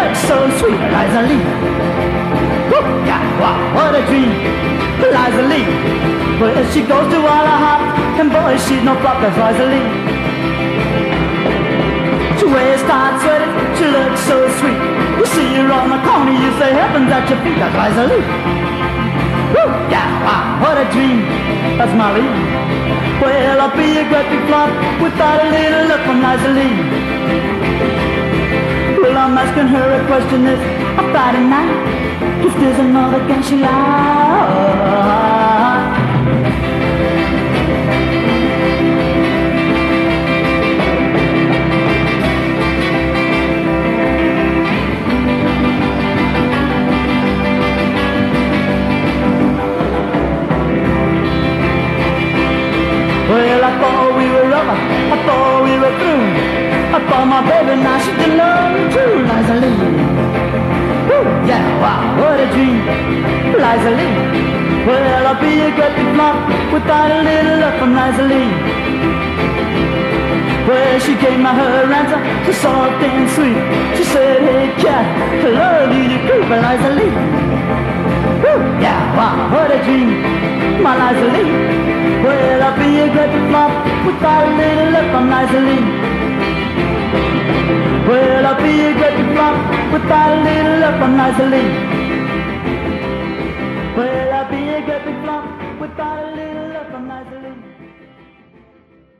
looks so sweet, Eliza Lee. Woo, yeah, wow, what a dream, Eliza Lee. Well, she goes to all her hop, and boy, she's no flop, that's Eliza Lee. She wears tight sweaters, she looks so sweet. You see her on the corner, you say heaven's at your feet, that's Eliza Lee. Woo, yeah, wow, what a dream, that's my Lee. Well, I'll be a great big flop without a little look from Eliza Lee. Well, I'm asking her a question this a Friday night. If there's another girl she likes. Well, I thought we were over, I thought we were through. I thought my baby now she can love me too, Eliza Lee. Woo, yeah, wow, what a dream, Eliza Lee. Well, I'll be a great big flop without a little love from Eliza Lee. Well, she gave me her answer, so soft and sweet. She said, hey cat, I love you, you creep, Eliza Lee. Woo, yeah, wow, what a dream, my Eliza Lee. Well, I'll be a great big flop without a little love from Eliza Lee. Well, I'll be a great big flop without a little love from Eliza Lee. Well, I'll be a great big flop without a little love from Eliza Lee.